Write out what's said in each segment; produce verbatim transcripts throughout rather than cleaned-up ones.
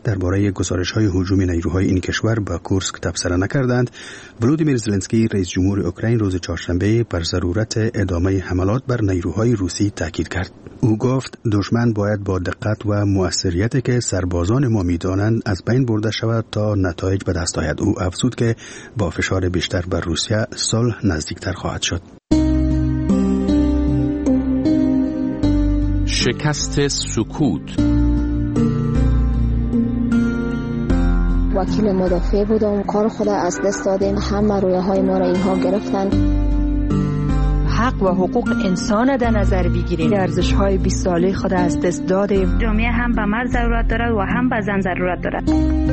درباره گزارش‌های هجوم نیروهای این کشور به کورسک تبصره نکردند، ولودیمیر زلنسکی رئیس جمهور اوکراین روز چهارشنبه بر ضرورت ادامه حملات بر نیروهای روسی تاکید کرد. او گفت دشمن باید با دقت و مؤثریتی که سربازان ما می‌دانند از بین برده شود تا نتایج به دست آید. او افزود که با فشار بیشتر بر روسیه صلح نزدیکتر خواهد شد. شکست سکوت. وکیل مدافع بودم، کار خود از دست دادیم، همه رویه های ما را اینها گرفتن. حق و حقوق انسان در نظر بگیریم، ارزش های بیست ساله خود از دست دادیم. جامعه هم به مرد ضرورت دارد و هم به زن ضرورت دارد.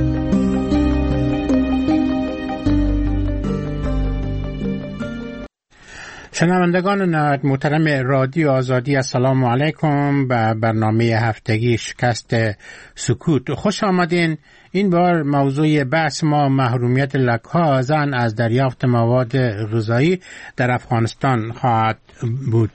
شنوندگان نهایت محترم رادیو آزادی، السلام علیکم به برنامه هفتگی شکست سکوت. خوش آمدین. این بار موضوع بحث ما محرومیت لک‌ها زن از دریافت مواد غذایی در افغانستان خواهد بود.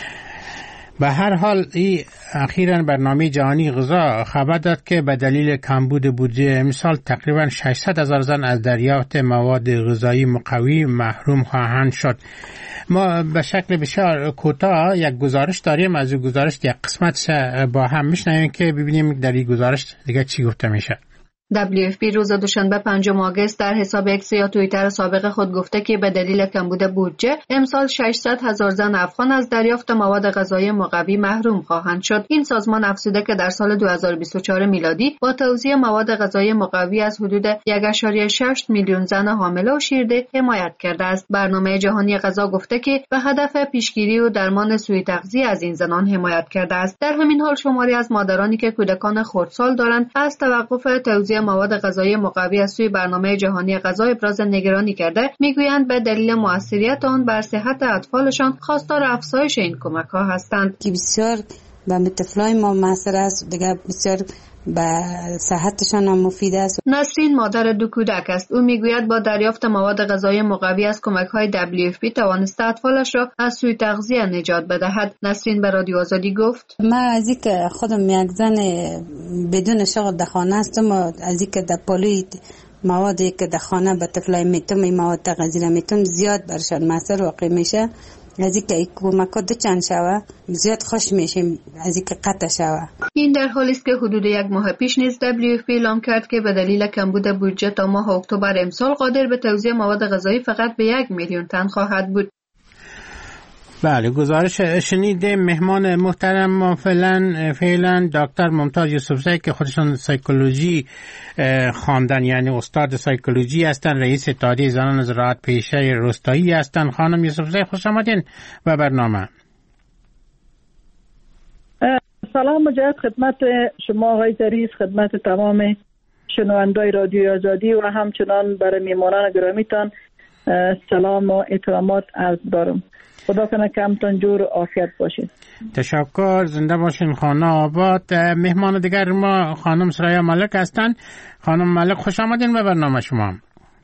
به هر حال این اخیراً برنامه جهانی غذا خبر داد که به دلیل کمبود بودجه امسال تقریباً ششصد هزار زن از دریافت مواد غذایی مقوی محروم خواهند شد. ما به شکل بسیار کوتاه یک گزارش داریم، از این گزارش یک قسمت با هم میشنویم که ببینیم در این گزارش دیگه چی گفته میشه. دبلیو اف پی روز دوشنبه پنجم آگوست در حساب اکس یا توییتر سابق خود گفته که به دلیل کمبود بودجه امسال ششصد هزار زن افغان از دریافت مواد غذایی مقوی محروم خواهند شد. این سازمان افزوده که در سال دو هزار و بیست و چهار میلادی با توزیع مواد غذایی مقوی از حدود یک ممیز شش میلیون زن حامله و شیرده حمایت کرده است. برنامه جهانی غذا گفته که به هدف پیشگیری و درمان سوء تغذیه از این زنان حمایت کرده است. در همین حال شماری از مادرانی که کودکان خردسال دارند از توقف توزیع مواد غذایی مقوی از سوی برنامه جهانی غذا ابراز نگرانی کرده، میگویند به دلیل موثریت آن بر صحت اطفالشان خواستار افزایش این کمک ها هستند که بسیار به طفلای ما موثر است، دیگه بسیار به صحتشان هم مفید است. نسرین مادر دو کودک است. او میگوید با دریافت مواد غذایی مقوی از کمک‌های دبلیو اف پی توانسته اطفالش را از سوء تغذیه نجات بدهد. نسرین به رادیو آزادی گفت: من از اینکه خودم یک زن بدون شغل در خانه هستم و از اینکه در پالوی موادی که در خانه به طفلای میتم این مواد غذایی میتم زیاد برشان موثر واقع میشه. از اینکه کمک‌ها دو چند شوه زیاد خوش میشیم از اینکه قطع شوه. این در حالی است که حدود یک ماه پیش نیز دبلیو اف پی اعلام کرد که به دلیل کمبود بودجه تا ماه اکتبر امسال قادر به توزیع مواد غذایی فقط به یک میلیون تن خواهد بود. بله، گزارش شنیدیم. مهمان محترم ما فعلا فعلا دکتر ممتاز یوسفزئی که خودشون سایکولوژی خواندن، یعنی استاد سایکولوژی هستن، رئیس اتحادیه زنان زراعت پیشه روستایی هستن. خانم یوسفزئی خوش آمدین به برنامه. سلام مجدد خدمت شما آقای ظریف، خدمت تمام شنوندای رادیو آزادی و همچنان برای میهمانان گرامیتان سلام و احترامات عرض دارم. خدا کنه که همتون جور و عافیت باشید. تشکر، زنده باشین خانه آباد. مهمان دیگر ما خانم سریا ملک هستن. خانم ملک خوش آمدین به برنامه شما.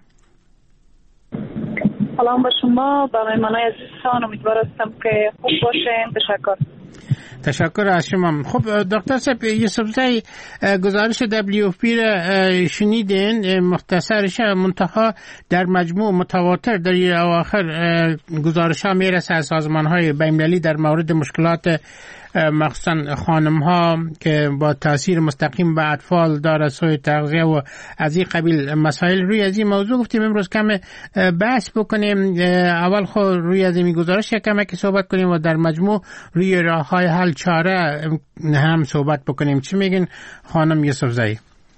سلام به شما، برای منای عزیزان امیدوار هستم که خوب باشین. تشکر. تشکر از شما. خب دکتر صاحب یوسفزئی، گزارش دبلیو اف پی را شنیدین، مختصرش منتها در مجموع متواتر در اواخر گزارش ها میرسه از سازمان های بین‌المللی در مورد مشکلات مخصوصا خانم ها که با تاثیر مستقیم به اطفال داره، سوء تغذیه و از این قبیل مسائل. روی از این موضوع گفتیم امروز کم بحث بکنیم. اول خود روی از این گزارش کم که صحبت کنیم و در مجموع روی راه های حل چاره هم صحبت بکنیم. چی میگین خانم یوسفزئی؟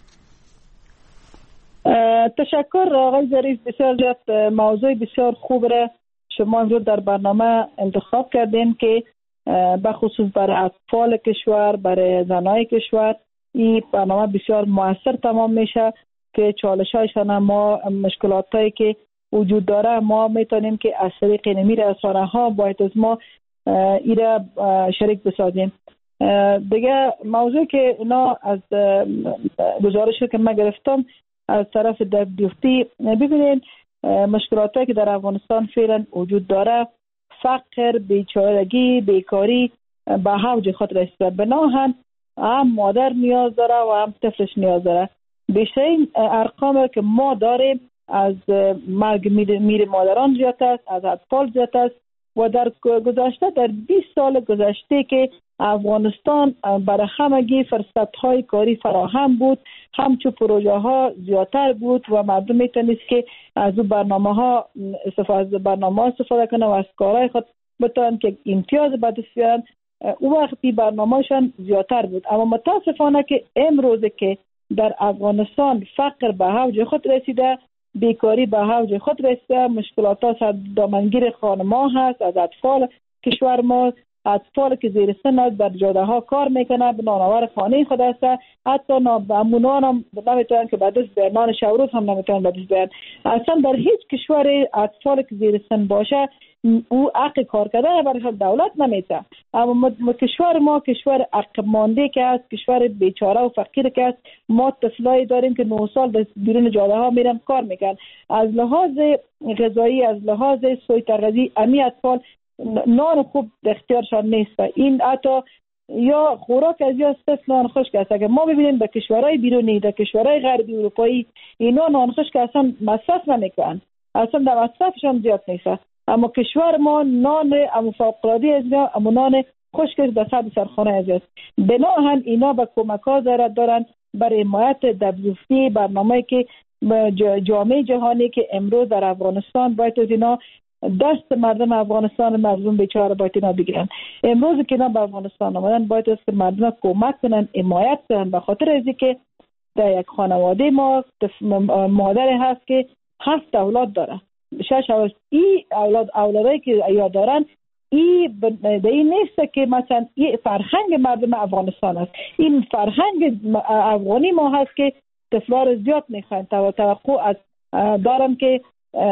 تشکر آقای ظریف، بسیار زیاد موضوع بسیار خوب را شما امروز در برنامه انتخاب کردین که بخصوص برای اطفال کشور، برای زنای کشور این برنامه بسیار موثر تمام میشه که چالش هایشان ما مشکلات هایی که وجود داره ما میتونیم که از طریق نمی رسانه ها باید از ما ایره شریک بسازیم. دیگه موضوع که اینا از گزارشی که من گرفتم از طرف دبلیو اف پی، ببینید مشکلات هایی که در افغانستان فعلا وجود داره، فقر، بیچارگی، بیکاری به اوج خود رسیده. بناهن هم مادر نیاز داره و هم طفلش نیاز داره. بیشترین ارقام که ما داریم از مرگ میر مادران زیاد است، از اطفال زیاد است و در گذشته در بیست سال گذشته که افغانستان برای همگی فرصت‌های کاری فراهم بود، همچون پروژه ها زیادتر بود و مردم میتونست که از اون برنامه ها استفاده برنامه ها استفاده کنند و از کارهای خود بتوان که امتیاز به دست بیارن. اون وقتی برنامه‌شان زیادتر بود، اما متاسفانه که امروز که در افغانستان فقر به اوج خود رسیده، بیکاری به اوج خود رسیده، مشکلات ها دامنگیر خانم‌ها هست، از اطفال کشور ما، اطفال که زیر سن در جاده ها کار میکنه، به نانآور خانه خود است، حتی نامونان هم نمیتونن که به دست بیارن، نان شوروز هم نمیتونن به دست بیارن. اصلا در هیچ کشور اطفال که زیر سن باشه او حق کار کردن برای دولت نمیده. اما کشور ما کشور عقب مانده که است، کشور بیچاره و فقیر که است. ما طفلایی داریم که نه سال در بیرون جاده ها میرن کار میکنن. از لحاظ غذایی، از لحاظ سوی تغذیه، امی اطفال نان خوب در اختیارشان نیست. این حتی یا خوراک از یا صرف نان خشک است. اگر ما ببینیم به کشورهای بیرونی، در کشورهای غربی اروپایی، اینا نان خشک اصلا مصرف نمیکنن، اصلا در مصرفشان زیاد نیست. اما کشور ما نان اما فوق‌العاده است، اما نان خشک در صد سرخانه است. بناهن اینا به کمک ها ضرورت دارن برای حمایت دبلیوفی، برنامه‌ای که جامعه جهانی که امروز در افغانستان باید از اینا دست مردم افغانستان، مردم بیچاره باید اینا بگیرن. امروز که اینا به افغانستان آمدن باید از مردم کمک کنن، حمایت کنن، به خاطر از اینکه در یک خانواده ما مادر هست که هفت اولاد داره، شش اولاد. این اولاد اولادایی که یا دارن این به این نیست که مثلا این فرهنگ مردم افغانستان است. این فرهنگ افغانی ما هست که طفلا رو زیاد میخواین. توقع از دارم که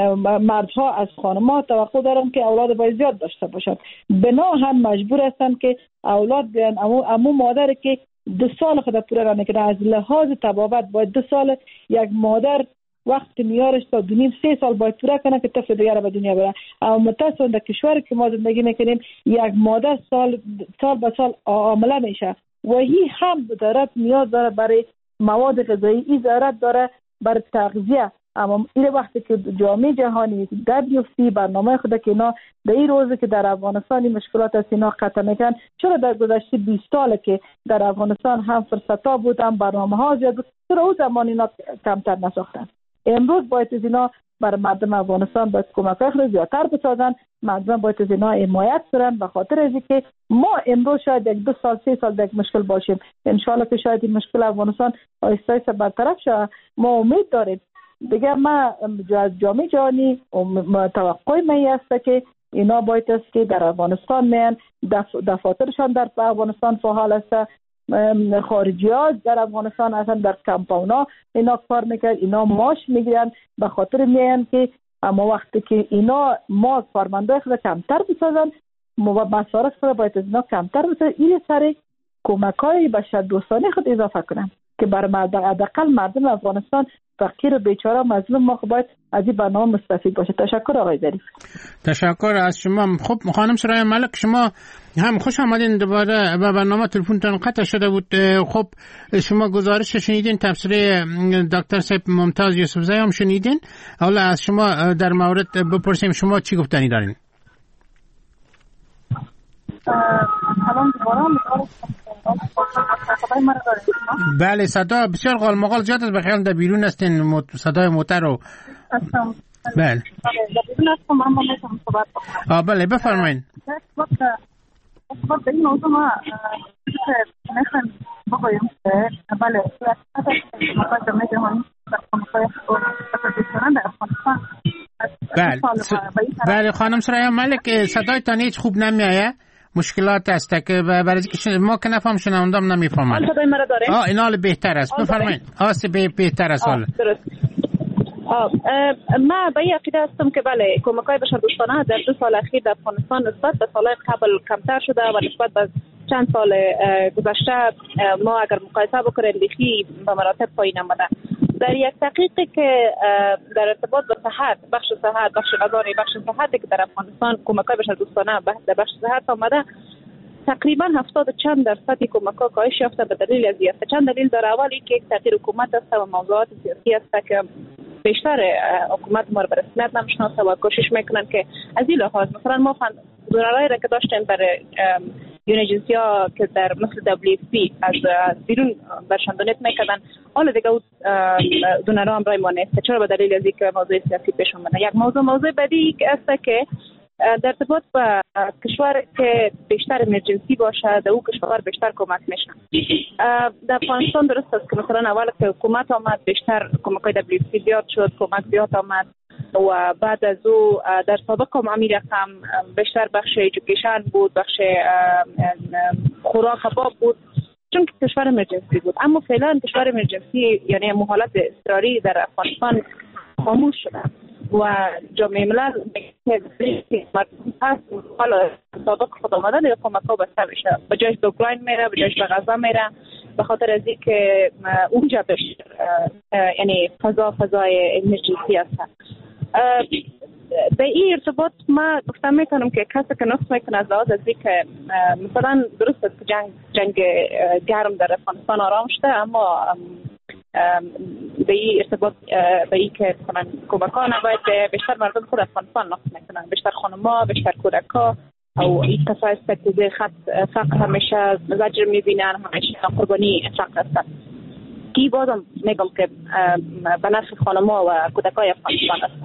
مردها از خانم‌ها توقع دارن که اولاد باید زیاد داشته باشن. بنا هم مجبور هستن که اولاد بیان. امو, امو مادر که دو سال خود پوره نمیکنه، از لحاظ طبابت باید دو سال یک مادر وقت میارش تا دو نیم سه سال باید پوره کنه که طفل دیگر به دنیا بره. اما متاسفانه در کشوری که ما زندگی میکنیم یک مادر سال سال به سال عامله میشه و این هم ضرورت نیاز داره برای مواد غذایی، این ضرورت داره برای تغذیه. اما این وقتی که جامعه جهانی دبلیو اف پی برنامه خود که اینا در این روزی که در افغانستان این مشکلات است اینا قطع میکنن، چرا در گذشته بیست سال که در افغانستان هم فرصت‌ها بود، هم برنامه‌ها زیاد بود، چرا اون زمان اینا کمتر نساختن؟ امروز باید از اینا برای مردم افغانستان باید کمک خیلی زیادتر بسازن. مردم باید از اینا حمایت کنن، به خاطر از اینکه ما امروز شاید یک دو سال سه سال در مشکل باشیم، ان شاء الله که شاید این مشکل افغانستان آهسته آهسته برطرف شه. ما امید داریم دیگه. ما از جامعه جهانی توقع ما است که اینا باید است که در افغانستان میان، دف... دفاترشان در افغانستان فعال است، خارجی ها در افغانستان اصلا در کمپاونا اینا کار میکرد، اینا ماش میگیرن، به خاطر میان که اما وقتی که اینا ما کارمندای خود کمتر بسازن، مصارف خود باید از اینا کمتر بسازن، این سر کمک های بشر دوستانه خود اضافه کنن که بر حداقل مردم افغانستان فقیر و بیچاره مظلوم ما باید از این برنامه مستفید باشه. تشکر آقای ظریف. تشکر از شما. خب خانم سرای ملک، شما هم خوش آمدین دوباره به برنامه. تلفنتون قطع شده بود. خب شما گزارش شنیدین، تفسیر دکتر صاحب ممتاز یوسفزی هم شنیدین. حالا از شما در مورد بپرسیم شما چی گفتنی دارین؟ سلام دوباره. بله صدا بسیار قالمقال زیاد است، بخیال در بیرون هستین، صدای موتر رو. بله در بیرون هستم، اما میتونم صحبت کنم. بله بفرمایید. وقت به این موضوع ما میخوایم بگویم که بله سیاست جامعه جهانی در افغانستان در افغانستان بله بله خانم سرای ملک، صدایتان هیچ خوب نمیآید، مشکلات است که برای اینکه ما که نفهم شنوندم نمیفهمن. صدای مرا داره؟ آه این حال بهتر است، بفرمایید. آس به بهتر است حال. درست. ما به این عقیده هستم که بله کمک‌های بشردوستانه در دو سال اخیر در افغانستان نسبت به سال‌های قبل کمتر شده و نسبت به چند سال گذشته ما اگر مقایسه بکنیم بیخی به مراتب پایین آمده. در یک تحقیقی که در ارتباط با صحت، بخش صحت، بخش غذایی، بخش صحتی که در افغانستان کمک‌های بشردوستانه در بخش صحت آمده، تقریبا هفتاد چند درصد کمک ها کاهش یافته به دلیل از است. چند دلیل داره. اولی که یک تغییر حکومت است و موضوعات سیاسی است که بیشتر حکومت ما رو به رسمیت نمیشناسه و کوشش میکنن که از این لحاظ مثلا ما دورایی را که داشتیم برای یون ایجنسی ها که در مثل دبلیو اف پی از بیرون برشان دونیت میکردن، حالا دیگه دونرها هم رای ما نیست. چرا؟ به دلیل از اینکه موضوع سیاسی پیش اومده. یک موضوع موضوع بعدی است که در ارتباط با کشور که بیشتر امرجنسی باشه در او کشور بیشتر کمک میشه. در افغانستان درست است که مثلا اول که حکومت آمد بیشتر کمک های دبلیو اف پی زیاد شد، کمک زیاد آمد و بعد از او در سابق هم همین رقم بیشتر بخش ایژوکیشن بود، بخش خوراک کباب بود، چون که کشور امرجنسی بود. اما فعلا کشور امرجنسی یعنی حالت اضطراری در افغانستان خاموش شده و جامعه ملل هست حالا سابق خود آمدن دیگه کمک ها بسته بشه، به جایش به اوکراین میره، به جایش به غزه میره، به خاطر از اینکه اونجا بیشتر یعنی فضا فضای امرجنسی هست. به این ارتباط ما گفتم میکنم که کسی که نقص میکنه از لحاظ از اینکه مثلا درست است که جنگ جنگ گرم در افغانستان آرام شده، اما به این ارتباط به این که کمک ها نباید بیشتر مردم خود افغانستان نقص میکنن، بیشتر خانم‌ها، بیشتر کودک‌ها او این کسایی است که زیر خط فقر همیشه زجر میبینن، همیشه قربانی فقر هستن. کی بازم میگم که به نفع خانم‌ها و کودکای افغانستان است.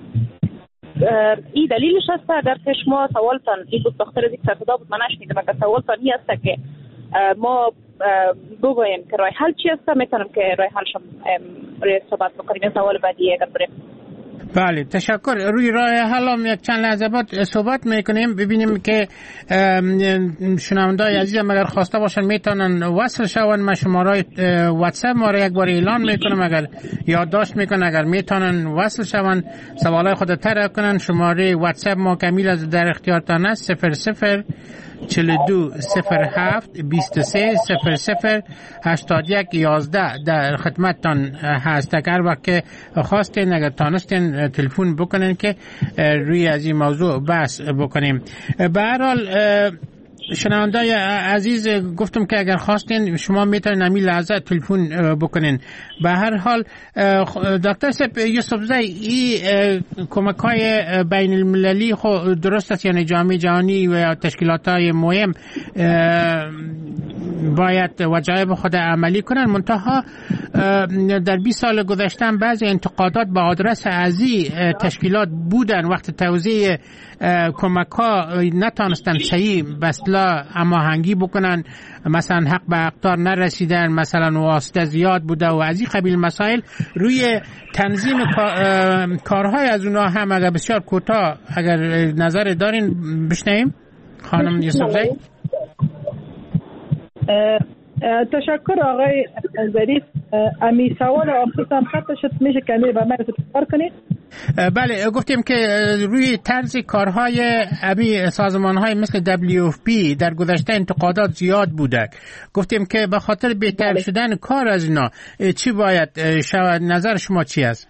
این دلیلش است در که شما سوالتان این بود بخاطر از یک صدا بود من نشنیدم، اگر سوالتان این است که ما بگویم که راه حل چی است، میتونم که راه حلش روی صحبت بکنیم. سوال بعدی اگر بریم. بله تشکر. روی راه حل هم یک چند لحظه بعد صحبت میکنیم. ببینیم که شنوندای عزیزم اگر خواسته باشن میتونن وصل شون. ما شماره واتساپ ما رو یک بار اعلان میکنم، اگر یادداشت میکنن اگر میتونن وصل شون سوالای خود طرح کنن. شماره واتساپ ما کمیل از در اختیارتان است: صفر صفر چهل و دو صفر هفت بیست و سه صفر صفر هشتاد و یک یازده در خدمتتان هست. اگر وقت خواستین اگر تانستین تلفن بکنین که روی از این موضوع بحث بکنیم. به هر حال شنوندای عزیز گفتم که اگر خواستین شما میتونین همین لحظه تلفن بکنین. به هر حال دکتر صاحب یوسفزی این کمک های بین المللی خود درست است، یعنی جامعه جهانی و تشکیلات های مهم باید وجایب خود عملی کنن، منتها در بیست سال گذشته بعضی انتقادات به آدرس ازی تشکیلات بودن وقت توزیع کمک ها نتانستن صحیح بسلا هماهنگی بکنن، مثلا حق به اقدار نرسیدن، مثلا واسطه زیاد بوده و از این قبیل مسائل. روی تنظیم کارهای از اونها هم اگر بسیار کوتاه اگر نظر دارین بشنویم. خانم یوسفزی. تشکر آقای ظریف. امی سوال آخرتان خط شد، میشه کمی به من تکرار کنید؟ بله گفتیم که روی طرز کارهای امی سازمانهای مثل دبلیو اف پی در گذشته انتقادات زیاد بوده. گفتیم که به خاطر بهتر بله. شدن کار از اینا چی باید شود؟ نظر شما چی است؟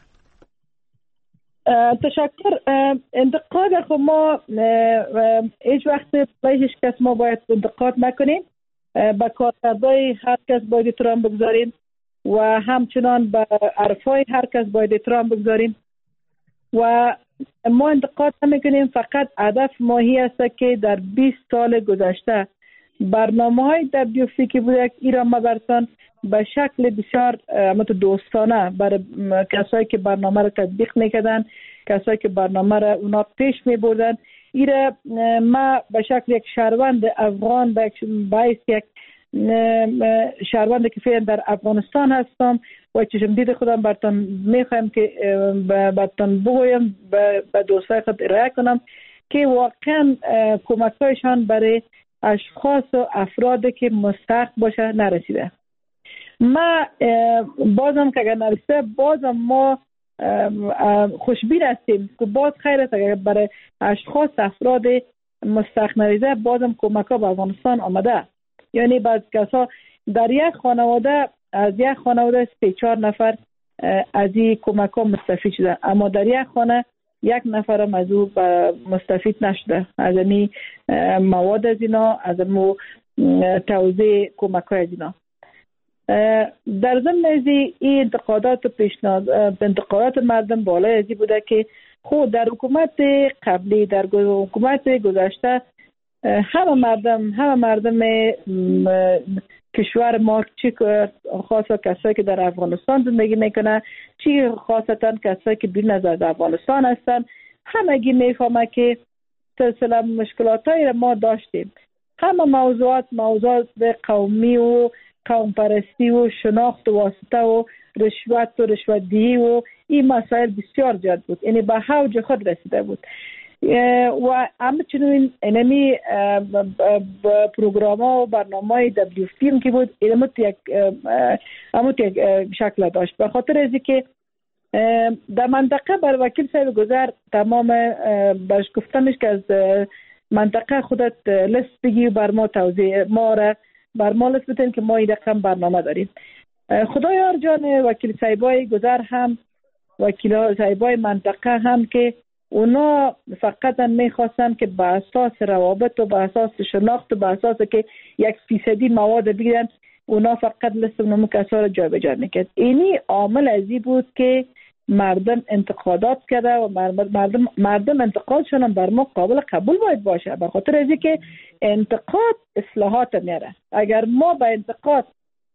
تشکر. انتقاد خب ما هیچ وقت برای هیچ کس ما باید انتقاد نکنیم، با کارکردهای هر کس باید احترام بگذاریم و همچنان به حرفای هر کس باید احترام بگذاریم و ما انتقاد نمیکنیم. فقط هدف ماهی است که در بیست سال گذشته برنامه های دبلیو اف پی که بوده ایران مبرسان به شکل بسیار دوستانه برای کسایی که برنامه را تطبیق میکردن، کسایی که برنامه را اونا پیش میبردن، ایره ما به شکل یک شهروند افغان باعث یک شهروند که فعلا در افغانستان هستم و چشم دید خودم براتون میخوایم که براتون بگویم به دوستای خود ارائه کنم که واقعا کمک‌هایشان برای اشخاص و افرادی که مستحق باشه نرسیده. ما بازم که اگر نرسیده بازم ما خوشبین هستیم که باز خیر است اگر برای اشخاص افراد مستحق نرسیده بازم کمک ها به افغانستان آمده. یعنی بعض کسا در یک خانواده از یک خانواده سه چهار نفر از این کمک ها مستفید شده، اما در یک خانه یک نفرم از او مستفید نشده از این مواد از اینا، از مو توزیع کمک های از اینا. در ضمن از این انتقادات پیشنهاد انتقادات مردم بالای ازی بوده که خود در حکومت قبلی، در حکومت گذشته همه مردم همه مردم کشور ما، چی خاصا کسایی که در افغانستان زندگی میکنه، چی خاصتا کسایی که بیرون از افغانستان هستن، همگی میفهمه که سلسله مشکلات هایی را ما داشتیم. همه موضوعات موضوعات قومی و قوم پرستی و شناخت و واسطه و رشوت و رشوت‌دهی و این مسائل بسیار زیاد بود، یعنی به اوج خود رسیده بود و همچنین اینمی پروگرام ها و برنامه های دبلیو فیلم که بود اینمو یک همون یک شکل داشت. به خاطر ازی که در منطقه بر وکیل صاحب گذر تمام برش گفتمش که از منطقه خودت لیست بگی و بر ما توضیح ما را بر ما لیست بتین که ما این رقم برنامه داریم. خدایار جان وکیل صاحبای گذر هم وکیل صاحبای منطقه هم که اونا فقط میخواستن که به اساس روابط و به اساس شناخت و به اساس که یک فیصدی مواد بگیرن، اونا فقط لیست نمو کسا را جا به جا میکرد. اینی عامل ازی بود که مردم انتقادات کرده و مردم مردم انتقادشون بر ما قابل قبول باید باشه، به خاطر ازی که انتقاد اصلاحات میاره. اگر ما به انتقاد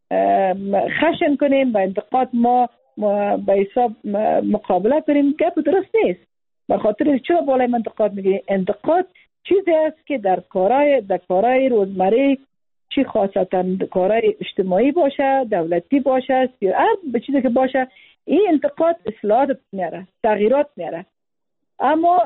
خشن کنیم، به انتقاد ما به حساب مقابله کنیم، گپ درست نیست. به خاطر چرا بالای انتقاد میگه؟ انتقاد چیزی است که در کارهای در کارهای روزمره، چی خاصتا کارهای اجتماعی باشه، دولتی باشه، هر به چیزی که باشه، این انتقاد اصلاحات میاره، تغییرات میاره. اما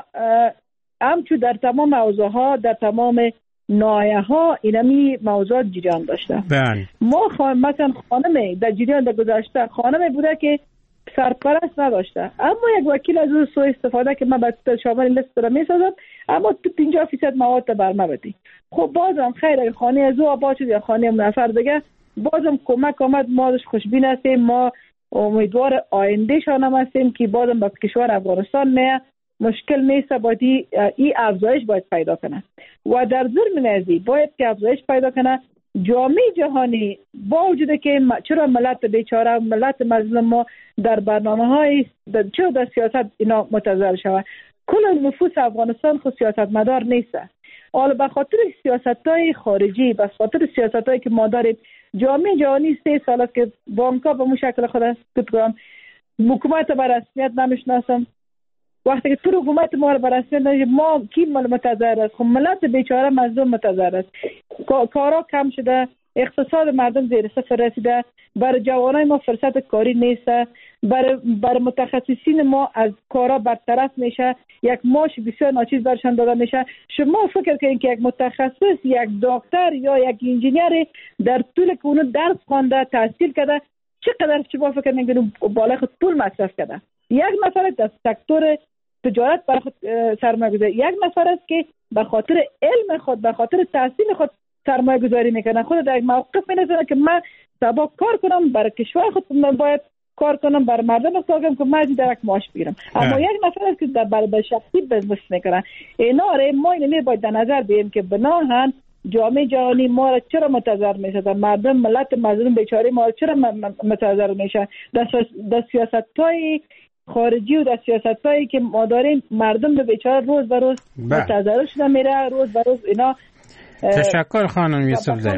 همچون در تمام موضوع ها، در تمام نایه ها اینمی موضوعات جریان داشته. بله. ما خواهیم مثلا خانمه در جریان در گذشته خانمه بوده که سرپرست نداشته، اما یک وکیل از او سوء استفاده که من باید شامل لیست را میسازم، اما تو پنجاه فیصد مواد تا برمه بدی. خب بازم خیر اگر خانه از او آباد شد یا خانه نفر دیگه، بازم کمک آمد، ما داشت خوشبین هستیم، ما امیدوار آینده شان هم هستیم که بازم به کشور افغانستان نه مشکل نیست، باید این افزایش باید پیدا کنه و در ضمن ازی باید که افزایش پیدا کنه. جامعه جهانی با وجود که چرا ملت بیچاره ملت مظلوم ما در برنامه های چرا در سیاست اینا متضرر شود، کل نفوس افغانستان خود سیاست مدار نیست. حالا به خاطر سیاست های خارجی، به خاطر سیاست هایی که ما داریم، جامعه جهانی سه سال است که بانک‌ها به مو شکل خود است که حکومت بر رسمیت نمیشناسم. وقتی که تو حکومت ما رو بر رسمیت نمیشه، ما کی متضرر است؟ خب ملت بیچاره مظلوم متضرر است. کارا کم شده، اقتصاد مردم زیر صفر رسیده، برای جوانای ما فرصت کاری نیست، برای بر متخصصین ما از کارا برطرف میشه، یک معاش بسیار ناچیز برشان داده میشه. شما فکر کنید که یک متخصص، یک دکتر یا یک انجینیر در طول که اونو درس خوانده، تحصیل کرده، چقدر شما فکر میکنید بالای خود پول مصرف کرده؟ یک نفر در سکتور تجارت برای خود سرمایه گذاری، یک نفر است که به خاطر علم خود، به خاطر تحصیل خود سرمایه گذاری میکنه، خود در موقف می‌نشینه که من سبا کار کنم برای کشور خود، باید کار کنم برای مردم خودم که من درک معاش بگیرم. اما یک نفر است که در برای شخصی بزنس میکنه. اینا را ما اینو باید در نظر بگیریم که بناهن جامعه جهانی ما را چرا متضرر میشه، مردم ملت مظلوم بیچاره ما را چرا متضرر میشه. در سیاست‌های خارجی و در سیاستایی که ما داریم، مردم به بیچاره روز به روز متضرر شده میره، روز به روز اینا. تشکر خانم یوسف زی.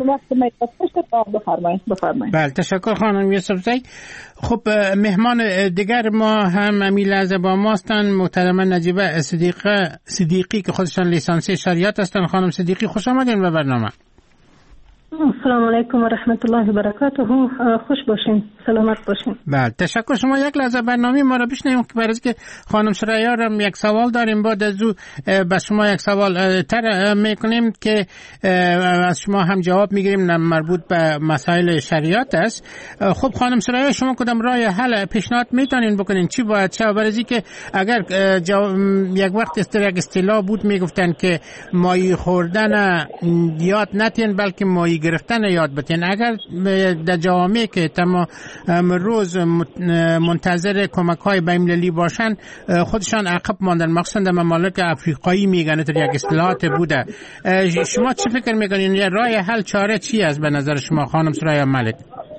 بله تشکر خانم یوسف زی. خب مهمان دیگر ما هم امی لحظه با ما هستند، محترمه نجیبه صدیقه صدیقی که خودشان لیسانسی شریعت هستند. خانم صدیقی خوش آمدین به برنامه. السلام علیکم و رحمت الله و برکاته. خوش باشین، سلامت باشین. بله تشکر. شما یک لحظه برنامه ما را بشنویم که برای که خانم سریا را یک سوال داریم، بعد از او به شما یک سوال تر میکنیم که از شما هم جواب میگیریم، مربوط به مسائل شریعت است. خب خانم سریا، شما کدام راه حل پیشنهاد میتونین بکنین؟ چی باید چه؟ برای که اگر یک وقت است یک اصطلاح بود میگفتن که ماهی خوردن یاد نتین بلکه ماهی گرفتن یاد بتین. اگر در جوامعی که تمام روز منتظر کمک های بین‌المللی باشن خودشان عقب ماندن، مخصوصا در ممالک افریقایی میگن در یک اصطلاحات بوده. شما چه فکر میکنین؟ یا راه حل چاره چی است به نظر شما خانم سریا ملک؟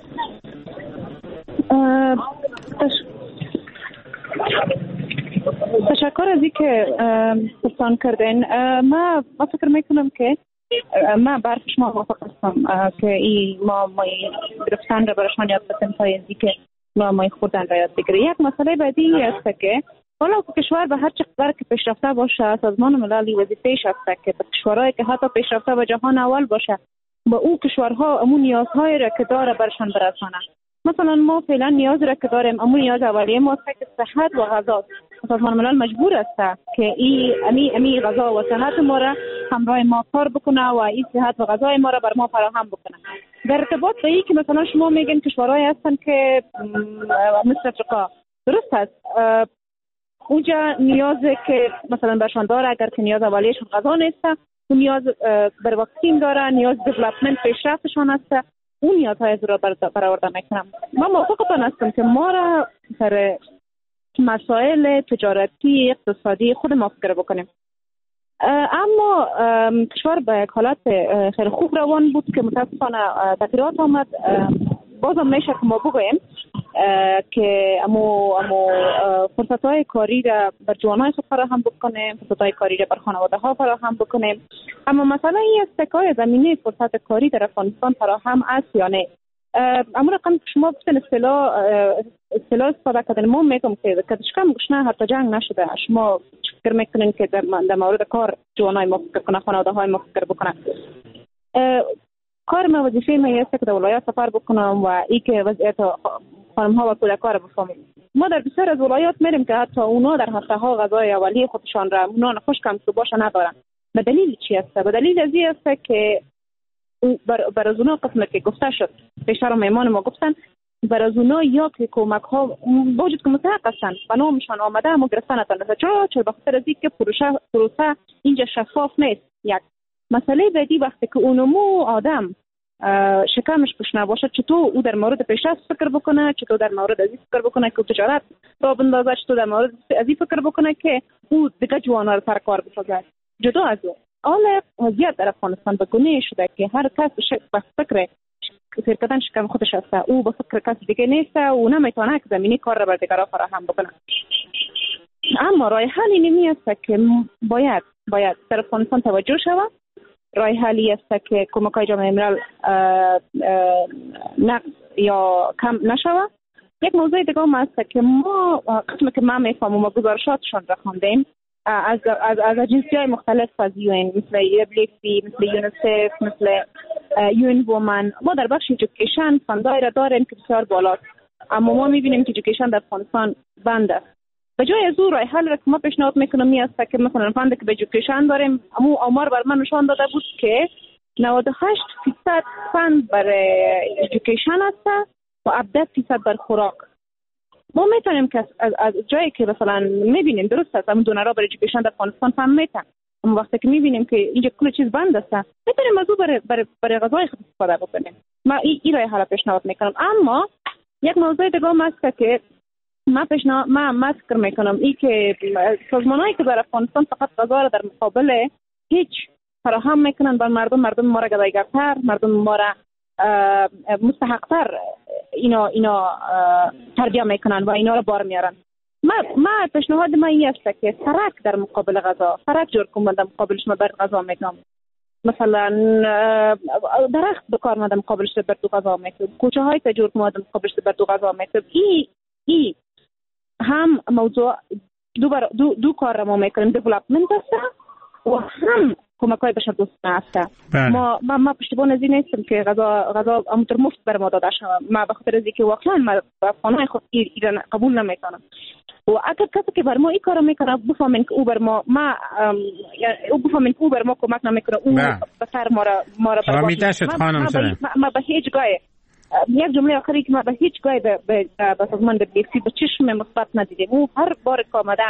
تشکر از اینکه پرسان کردین. ما ما فکر میکنم که ما برای شما موافق هستم که این ما مای گرفتن را برایشان یاد بدیم تا اینکه ما مای خوردن را یاد بگیریم. یک مسئله بعدی است که حالا کشور به هر چقدر که پیشرفته باشه، سازمان ملل وظیفه‌اش است که کشورهایی که حتی پیشرفته و جهان اول باشه با او کشورها امون نیازهای را که داره برشان برسانه. مثلا ما فعلا نیاز را که داریم امون نیاز اولیه ما است که صحت و غذا. سازمان ملل مجبور است که این امی امی غذا و صحت ما را همراه ما کار بکنه و این صحت و غذای ما را بر ما فراهم بکنه. در ارتباط به این که مثلا شما میگین کشورهایی هستن که مثل افریقا، درست است، اونجا نیازی که مثلا برشان داره اگر که نیاز اولیه‌شون غذا نیست، اون نیاز بر واکسین داره، نیاز دیولپمنت پیشرفتشان است، اون نیازهای از را برآورده میکنم. من موافقتان هستم که ما را سر مسائل تجارتی اقتصادی خود ما فکر بکنیم. اما کشور به یک حالت خیلی خوب روان بود که متاسفانه تغییرات آمد. بازم میشه که ما بگوییم که امو امو فرصت‌های کاری را بر جوانای خود فراهم بکنیم، فرصت‌های کاری را بر خانواده‌ها فراهم بکنیم. اما مسئله این است که زمینه فرصت کاری در افغانستان فراهم است یا نه. اما رقم شما گفتن اصطلاح اصطلاح استفاده کردن، ما میگم که کدشکم گشنه حتی جنگ نشده. شما فکر میکنین که در, در مورد کار جوانای ما فکر کنه، خانواده‌های ما فکر بکنه. کار ما وظیفه ما است که در ولایات سفر بکنم و ای که وضعیت خانم‌ها و کودکان رو بفهمیم. ما در بسیار از ولایات میریم که حتی اونا در هفته‌ها غذای اولیه خودشان را اونا نخوش کم تو باشه ندارن. به دلیل چی است؟ به دلیل از این است که بر بر از اونا قسمت که گفته شد پیشتر میمان ما گفتن بر از اونا یا که کمک ها باید که مستحق هستن و نامشان آمده اما گرفتن نتونسته. چرا؟ چرا بخاطر از اینکه پروسه پروسه اینجا شفاف نیست. یک مسئله بعدی وقتی که اونمو آدم شکمش پشنه باشه، چطور او در مورد پیشرفت فکر بکنه، چطور در مورد ازی فکر بکنه که تجارت را بندازه، چطور در مورد ازی فکر بکنه که او دیگه جوانا رو سر کار بسازه. جدا از او حالا وضعیت در افغانستان به گونه شده که هر کس به فکر سیر کردن شکم خودش است، او به فکر کس دیگه نیست و نمیتونه که زمینی کار را بر دیگران فراهم بکنه. اما راه حل اینمی است که باید باید در افغانستان توجه شود. راه حلی است که کمک‌های جامعه ملل نقص یا کم نشود. یک موضوع دیگه هم است که ما قسم که ما میفهمیم ما گزارشاتشان را خواندیم از از از اجنسی‌های مختلف از یو ان مثل یبلیفی، مثل یونیسف، مثل یو ان وومن. ما در بخش ایژوکیشن فندای را داریم که بسیار بالاست، اما ما می‌بینیم که ایژوکیشن در افغانستان بند است. به جای از او راه حل را که ما پیشنهاد میکنم می است که مثلا فند که به ایژوکیشن داریم، اما آمار بر من نشان داده بود که نود و هشت درصد فند برای ایژوکیشن است و هفده درصد بر خوراک. ما میتونیم که از, از جایی که مثلا میبینیم درست است اما دونرها برای ایژوکیشن در افغانستان فند میتن، اما وقتی که میبینیم که اینجا کل چیز بند است میتونیم از او برای برای برای غذای خود استفاده بکنیم. ما این ای راه حل پیشنهاد میکنم. اما یک موضوع دیگه هم است که ما پیشنهاد ما ما فکر میکنم ای که سازمانایی که در افغانستان فقط غذا را در مقابل هیچ فراهم میکنن بر مردم، مردم ما را گدایگرتر، مردم ما را مستحقتر اینا اینا تربیت میکنن و اینا را بار میارن. ما ما پیشنهاد ما این است که سرک در مقابل غذا، سرک جور کنم در مقابلش ما بر غذا میکنم. مثلا درخت بکار ما در مقابلش بر دو غذا میکنم، کوچه های تجور ما در مقابلش بر دو غذا میکنم. ای ای هم موضوع دو, بر دو, دو کار را ما میکنیم، دیولپمنت است و هم کمک‌های بشر دوستانه است. ما ما ما پشتیبان از این نیستم که غذا غذا امتر مفت بر ما داده شود. ما به خاطر اینکه واقعا ما افغانای خود ایران قبول نمیکنم و اگر کسی که بر ما این کارو میکنه بفهمین که او بر ما ما او بفهمین که او بر ما کمک نمیکنه، او به سر ما را ما را ما به هیچ گاهی یک جمله آخری که ما به هیچ گاهی به به سازمان دبلیو سی به چشم مثبت ندیدیم. او هر بار که آمده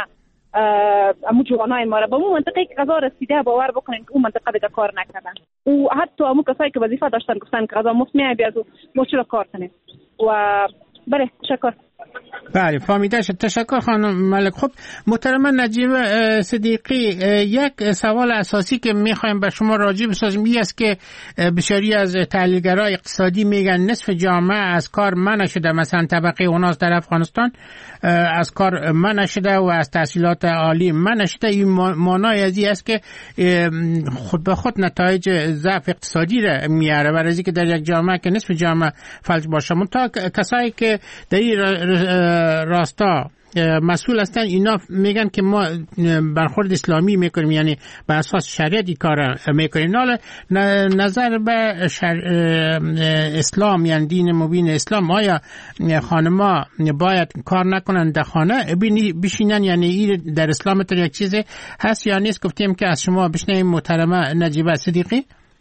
امو جوانای ما را به اون منطقه که غذا رسیده باور بکنین که اون منطقه دیگه کار نکردن و حتی امو کسایی که وظیفه داشتن گفتن که غذا مفت میاد بیاد و ما چرا کار کنیم و بله تشکر. بله فهمیده شد. تشکر خانم ملک. خب محترم نجیب صدیقی، یک سوال اساسی که میخوایم به شما راجع بسازیم این است که بسیاری از تحلیلگرای اقتصادی میگن نصف جامعه از کار منع شده، مثلا طبقه اوناس در افغانستان از کار منع شده و از تحصیلات عالی منع شده. این معنای از این است که خود به خود نتایج ضعف اقتصادی را میاره، برای اینکه در یک جامعه که نصف جامعه فلج باشه. منتها کسایی که در این راستا مسئول هستن اینا میگن که ما برخورد اسلامی میکنیم، یعنی بر اساس شریعت این کار میکنیم. حالا نظر به شر... اسلام یعنی دین مبین اسلام، آیا خانما باید کار نکنن در خانه بشینن، یعنی این در اسلام تر یک چیز هست یا نیست؟ گفتیم که از شما بشنویم محترمه نجیبه صدیقی.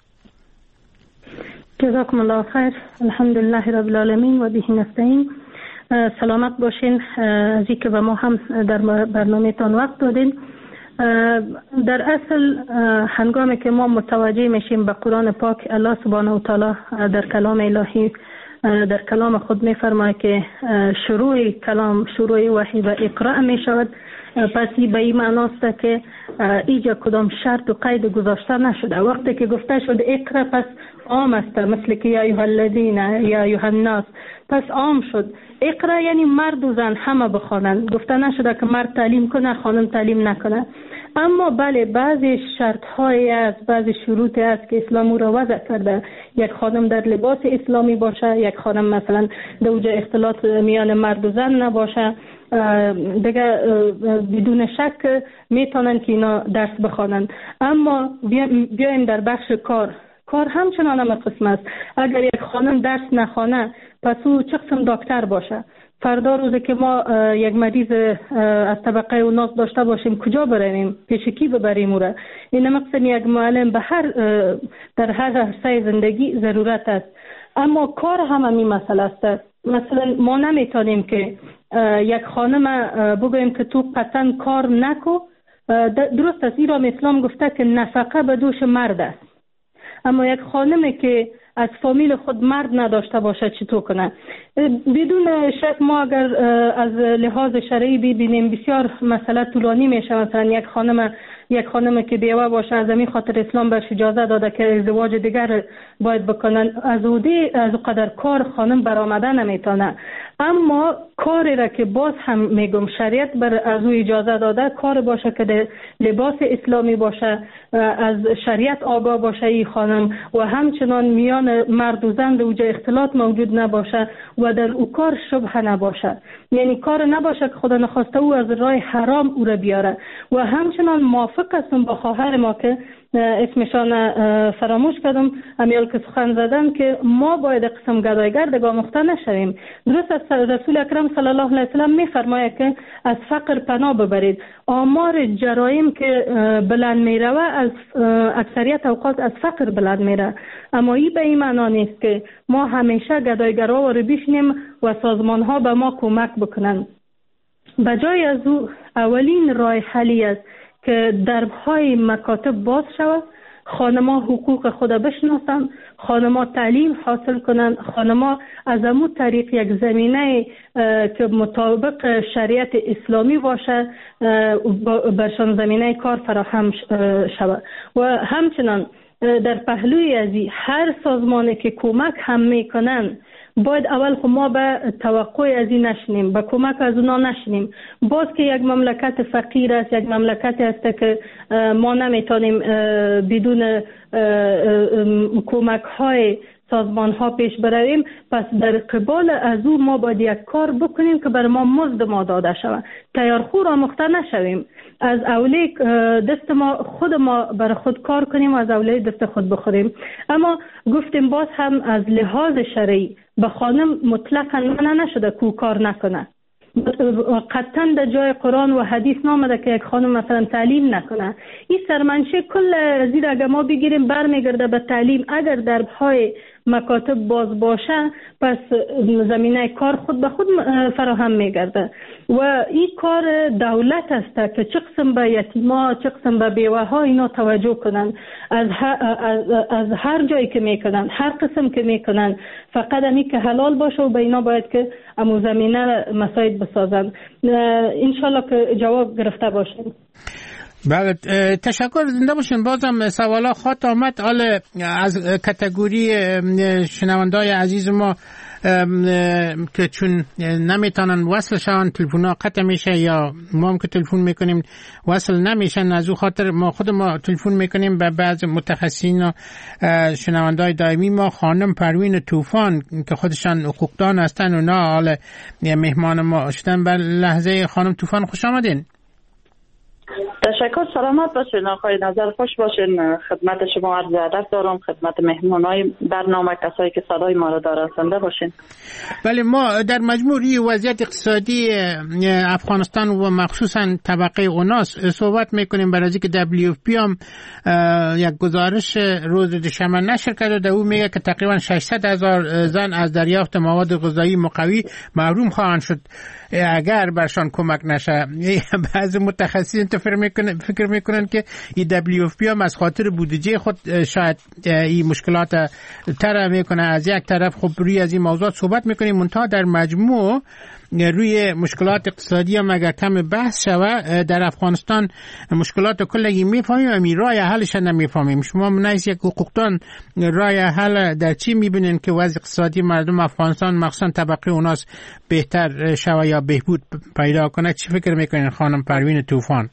جزاکم الله خیر. الحمدلله رب العالمین و به نستعین. سلامت باشین از اینکه به ما هم در برنامه تان وقت دادین. در اصل هنگامی که ما متوجه میشیم به قرآن پاک، الله سبحانه و تعالی در کلام الهی در کلام خود میفرماید که شروع کلام شروع وحی و اقرا می شود، پس به این معناست که اینجا کدام شرط و قید گذاشته نشده. وقتی که گفته شد اقرا پس عام است، مثل که یا ایها الذین یا ایها الناس، پس عام شد. اقرا یعنی مرد و زن همه بخوانند، گفته نشده که مرد تعلیم کنه خانم تعلیم نکنه. اما بله بعضی شرط های است، بعضی شروط است که اسلام او را وضع کرده. یک خانم در لباس اسلامی باشه، یک خانم مثلا در اوج اختلاط میان مرد و زن نباشه. دیگه بدون شک میتونن که اینا درس بخوانند. اما بیایم در بخش کار. کار همچنان هم قسم است. اگر یک خانم درس نخوانه پس او چه قسم دکتر باشه؟ فردا روزی که ما یک مریض از طبقه اوناس داشته باشیم کجا بریم؟ پیش کی ببریم او را؟ این مقصد یک معلم به هر در هر عرصه زندگی ضرورت است. اما کار هم همین مسئله است. مثلا ما نمیتونیم که یک خانم بگوییم که تو قطعا کار نکو. درست است، ایران اسلام گفته که نفقه به دوش مرد است، اما یک خانمی که از فامیل خود مرد نداشته باشه چطور کنه؟ بدون شک ما اگر از لحاظ شرعی ببینیم بسیار مسئله طولانی میشه. مثلا یک خانم یک خانم که بیوه باشه، از همین خاطر اسلام برش اجازه داده که ازدواج دیگر باید بکنن. از اودی از قدر کار خانم برآمده نمیتونه. اما کاری را که باز هم میگم شریعت بر از او اجازه داده کار باشه که در لباس اسلامی باشه، از شریعت آگاه باشه این خانم، و همچنان میان مرد و زن اوج اختلاط موجود نباشه و در او کار شبهه نباشه. یعنی کار نباشه که خدا نخواسته او از راه حرام او را بیاره. و همچنان موافق هستم با خواهر ما که اسمشان فراموش کردم، امیال که سخن زدن که ما باید قسم گدایگردگاه مخته نشویم. درست است، رسول اکرم صلی الله علیه وسلم میفرماید که از فقر پناه ببرید. آمار جرایم که بلند میروه از اکثریت اوقات از فقر بلند میره. اما این به این معنا نیست که ما همیشه گدایگرها رو بشنیم و سازمان ها به ما کمک بکنن. بجای از او اولین راه حلی است که دربهای مکاتب باز شود، خانما حقوق خود بشناسند، خانما تعلیم حاصل کنند، خانما از امو طریق یک زمینه که مطابق شریعت اسلامی باشه برشان زمینه کار فراهم شود. و همچنان در پهلوی ازی هر سازمانی که کمک هم میکنن باید اول خود ما به توقع از این نشنیم، به کمک از اونا نشنیم. باز که یک مملکت فقیر است، یک مملکت است که ما نمیتونیم بدون کمک های سازمان ها پیش برویم، پس در قبال از او ما باید یک کار بکنیم که بر ما مزد ما داده شود. تیارخور آموخته نشویم. از اولی دست ما خود ما بر خود کار کنیم و از اولی دست خود بخوریم. اما گفتیم باز هم از لحاظ شرعی به خانم مطلقاً منع نشده که کار نکنه. قطعاً در جای قرآن و حدیث نامده که یک خانم مثلا تعلیم نکنه. این سرمنشه کل زیر اگر ما بگیریم برمیگرده به تعلیم. اگر دربهای مکاتب باز باشه پس زمینه کار خود به خود فراهم میگرده. و این کار دولت است که چه قسم به یتیما چه قسم به بیوه ها اینا توجه کنن. از, از, از هر جایی که میکنن، هر قسم که میکنن، فقط همی که حلال باشه و به اینا باید که امو زمینه مساعد بسازن. انشالله که جواب گرفته باشیم. بله، تشکر، زنده باشین. بازم سوالا خواهد آمد. حالا از کتگوری شنوندای عزیز ما که چون نمیتونن وصل شون، تلفن‌ها قطع میشه یا ما هم که تلفن میکنیم وصل نمیشن، از او خاطر ما خود ما تلفن میکنیم به بعض متخصصین و شنوندای دائمی ما. خانم پروین طوفان که خودشان حقوقدان هستن و نه حالا مهمان ما شدن. بر لحظه خانم طوفان خوش آمدین. تشکر، سلامت باشین آقای نظر، خوش باشین. خدمت شما عرض ادب دارم، خدمت مهمانای برنامه، کسایی که صدای ما را دارن، زنده باشین. بله، ما در مجموعی وضعیت اقتصادی افغانستان و مخصوصا طبقه اوناس صحبت میکنیم. برای اینکه دبلیو اف پی هم یک گزارش روز دوشنبه نشر کرده، در اون میگه که تقریبا ششصد هزار زن از دریافت مواد غذایی مقوی محروم خواهند شد اگر برشان کمک نشه. بعضی متخصصین فکر میکنن فکر میکنن که این دبلیو اف پی هم از خاطر بودجه خود شاید این مشکلات تر میکنه. از یک طرف خب روی از این موضوعات صحبت میکنیم، منتها در مجموع روی مشکلات اقتصادی هم اگر کم بحث شوه در افغانستان مشکلات کلگی میفهمیم، امی رای حلش نمیفهمیم. شما منیز یک حقوقدان رای حل در چی میبینین که وضع اقتصادی مردم افغانستان مخصوصا طبقه اوناس بهتر شوه یا بهبود پیدا کنه؟ چی فکر میکنین خانم پروین طوفان؟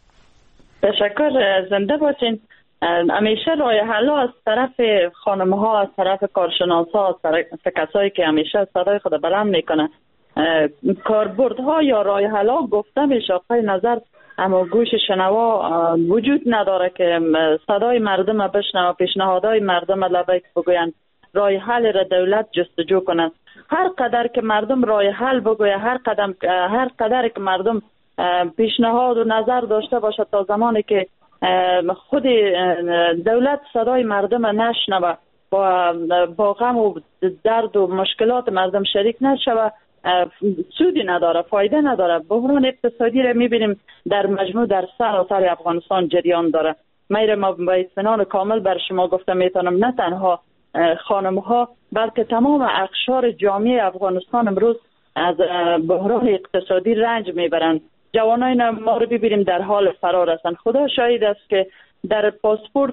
تشکر، زنده باشین. همیشه رای حل از طرف خانم ها، از طرف کارشناس ها، از طرف کسایی که همیشه صدای خود بلند میکنه، کاربردها یا رای حل گفته میشه. آقای نظر، اما گوش شنوا وجود نداره که صدای مردم بشنوه، پیشنهادهای مردم لبیک بگوین، رای حل را دولت جستجو کنند. هر قدر که مردم رای حل بگوید، هر قدم هر قدر که مردم پیشنهاد و نظر داشته باشه، تا زمانی که خود دولت صدای مردم نشنوه، با با غم و درد و مشکلات مردم شریک نشوه، سودی نداره، فایده نداره. بحران اقتصادی را میبینیم در مجموع در سراسر افغانستان جریان داره. میره ما با اطمینان کامل بر شما گفتم میتونم نه تنها خانم ها بلکه تمام اقشار جامعه افغانستان امروز از بحران اقتصادی رنج میبرند. جوانای ما رو ببینیم در حال فرار هستند. خدا شاهد است که در پاسپورت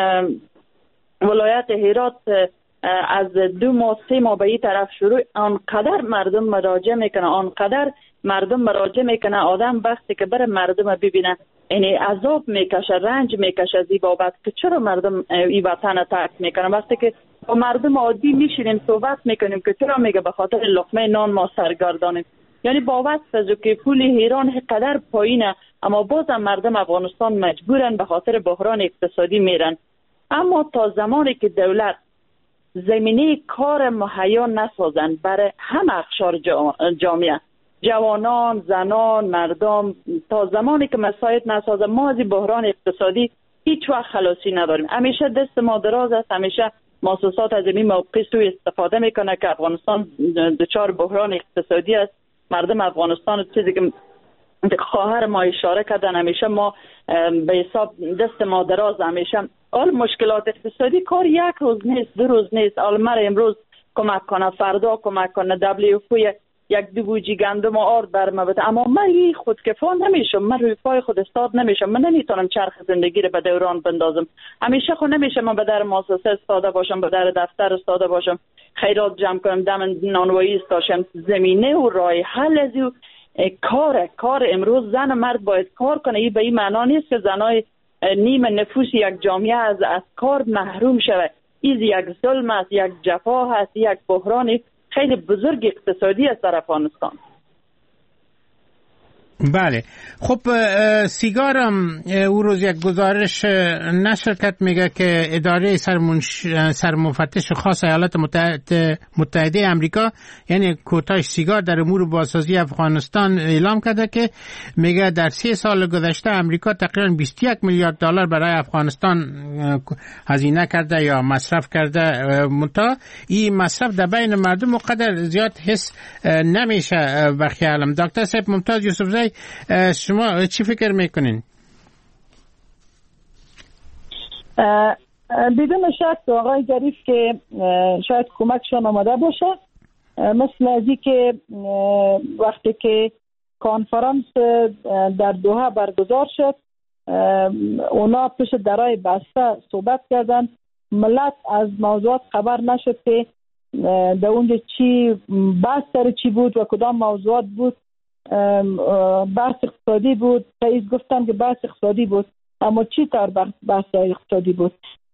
ولایت هرات از دو ماه سه ماه به این طرف شروع آنقدر مردم مراجعه میکنه، آنقدر مردم مراجعه میکنه، آدم وقتی که بره مردم ببینه یعنی عذاب میکشه، رنج میکشه از این بابت که چرا مردم این وطن ترک میکنه. وقتی که با مردم عادی میشینیم صحبت میکنیم که چرا، میگه به خاطر لقمه نان ما سرگردانیم. یعنی با واسه که پول ایران قدر پایینه، اما بازم مردم افغانستان مجبورن به خاطر بحران اقتصادی میرن. اما تا زمانی که دولت زمینه کار مهیا نسازن برای همه اقشار جامعه، جوانان، زنان، مردم، تا زمانی که مساعد نسازن، ما از بحران اقتصادی هیچ وقت خلاصی نداریم. همیشه دست ما دراز است، همیشه مؤسسات از این موقع سوء استفاده میکنه که افغانستان دچار بحران اقتصادی است. مردم افغانستان چیزی که خواهر ما اشاره کردن، همیشه ما به حساب دست ما دراز، همیشه آل مشکلات اقتصادی کار یک روز نیست، دو روز نیست. آل مر امروز کمک کنه، فردا کمک کنه، دبلیو اف یک دو بوجی گندم و آرد برمه بده، اما من این خودکفا نمیشم، من روی پای خود استاد نمیشم، من نمیتونم چرخ زندگی رو به دوران بندازم. همیشه خود نمیشه من به در مؤسسه استاده باشم، به در دفتر استاده باشم، خیرات جمع کنم، دم نانوایی استاشم. زمینه و راه حل از کار کار امروز زن و مرد باید کار کنه. این به این معنا نیست که زنای نیم نفوس یک جامعه از از کار محروم شود. این یک ظلم است، یک جفا هست، یک بحران خیلی بزرگ اقتصادی است در افغانستان. بله. خب سیگارم او روز یک گزارش نشر کرد، میگه که اداره سرمنش... سرمفتش خاص ایالات متحده متحده امریکا یعنی کوتاش سیگار در امور بازسازی افغانستان اعلام کرده که میگه در سه سال گذشته امریکا تقریبا بیست و یک میلیارد دلار برای افغانستان هزینه کرده یا مصرف کرده. منتها این مصرف در بین مردم مقدر زیاد حس نمیشه به خیالم. دکتر صاحب ممتاز یوسفزی، شما چی فکر میکنین؟ بدون شک آقای ظریف که شاید کمکشان آماده باشه، مثل ازی که وقتی که کانفرانس در دوحه برگزار شد اونا پشت درای بسته صحبت کردن، ملت از موضوعات خبر نشد که در اونجا چی بحث سر چی بود و کدام موضوعات بود. بحث اقتصادی بود، رئیس گفتن که بحث اقتصادی بود، اما چی طور بحث اقتصادی بود؟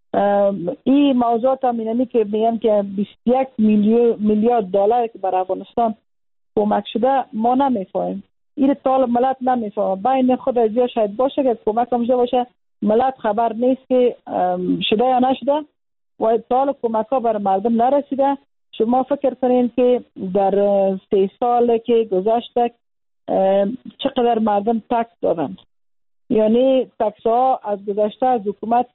این موضوعات هم اینمی که میگن که بیست و یک میلیارد دلار که بر افغانستان کمک شده ما نمیفهمیم، این طال ملت نمیفهمه. بین خود از یا شاید باشه که کمک هم شده باشه، ملت خبر نیست که شده یا نشده و طال کمک ها بر مردم نرسیده. شما فکر کنین که در سه سال که گذشته چقدر مردم تکس دادند، یعنی تکس ها از گذشته از حکومت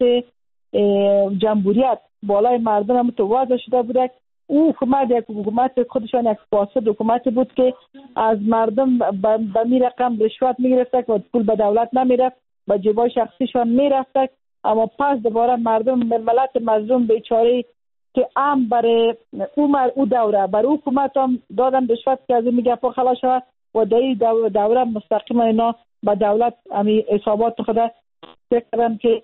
جمهوریت بالای مردم هم متوازی شده بوده. او حکومت یک حکومت خودشان یک فاسد حکومت بود که از مردم به می رقم رشوت می گرفت و پول به دولت نمی رفت، به جیبای شخصیشان می رفت. اما پس دوباره مردم ملت مظلوم بیچاره که ام برای او او دوره برای حکومت هم دادن رشوت که از این میگه پا خلاص شود و در دوره مستقیم اینا به دولت امی حسابات خود کردن که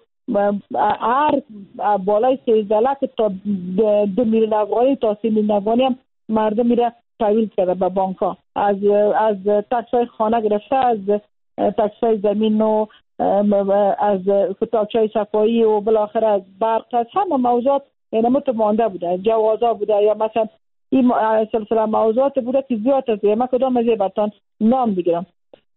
هر بالای سیزده لک تا دو میلیون افغانی تا سی میلیون افغانی هم مردم میره تحویل کرده به بانک ها، از از تکس های خانه گرفته، از تکس های زمین و از کتابچه های صفایی و بالاخره از برق، از همه موضوعات اینه متمانده بوده، جوازا بوده یا مثلا این سلسله موضوعات بوده که زیاد است. من کدام از برتان نام بگیرم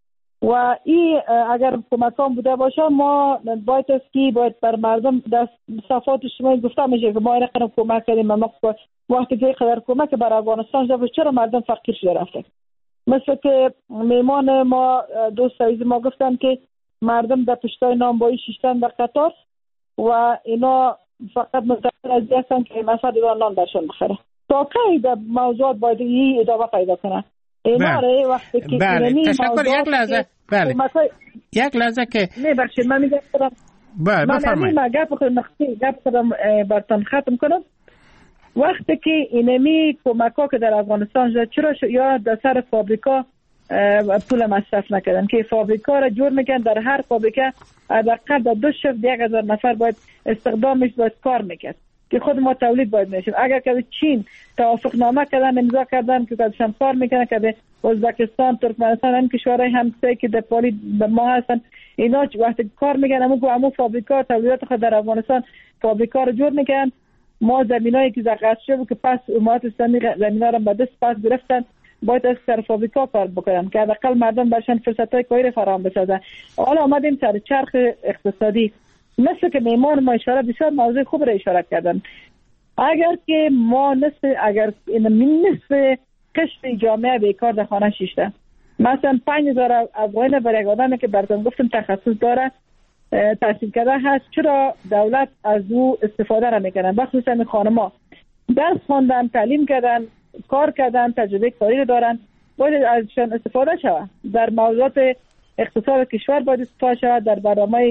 و این اگر کمکان بوده باشه ما باید است که باید بر مردم دست صفات شما گفته میشه که ما این قدر کمک کردیم. ما وقتی که قدر کمک بر افغانستان شده چرا مردم فقیر شده رفته؟ مثل که میمان ما دوست عزیز ما گفتن که مردم در پشتای نانوایی شیشتن در قطار و اینا فقط منتظر از هستن که مثلا دیگه نان درشون بخره. تا کی در موضوعات باید این ادامه پیدا کنه؟ بله وقتی که بله تشکر. یک لحظه بله های... یک لحظه که نه بخشید من میگم بله بفرمایید. من گپ خودم نختی گپ خودم براتون ختم کنم. وقتی که اینمی کمک‌ها که در افغانستان شد چرا ش... یا در سر فابریکا پول مصرف نکردن که فابریکا را جور میکنن، در هر فابریکه حداقل در دو شفت یک هزار نفر باید استخدامش باید کار میکرد که خود ما تولید باید میشیم. اگر که چین توافق نامه کردن امضا کردن که کارشان کار میکنه که به ازبکستان ترکمنستان هم کشورهای همسایه که در پالی به ما هستن اینا وقتی کار میکنن همون همون فابریکا تولیدات خود در افغانستان فابریکا رو جور میکنن. ما زمینایی که زغط شده که پس امارات اسلامی زمینا رو به دست پس گرفتن باید از سر فابریکا کار بکنن که حداقل مردم برشان فرصتای کاری فراهم بسازن. حالا آمدیم سر چرخ اقتصادی، مثل که میمان ما اشاره بسیار موضوع خوب را اشاره کردن. اگر که ما نصف اگر این نصف قشر جامعه بیکار در خانه شیشته، مثلا پنج هزار افغان برای یک آدمی که براتون گفتم تخصص داره تحصیل کرده هست، چرا دولت از او استفاده را میکنن؟ بخصوصا این خانم‌ها درس خواندن، تعلیم کردن، کار کردن، تجربه کاری دارن، باید ازشان استفاده شود. در موضوعات اقتصاد کشور باید استفاده شود، در برنامه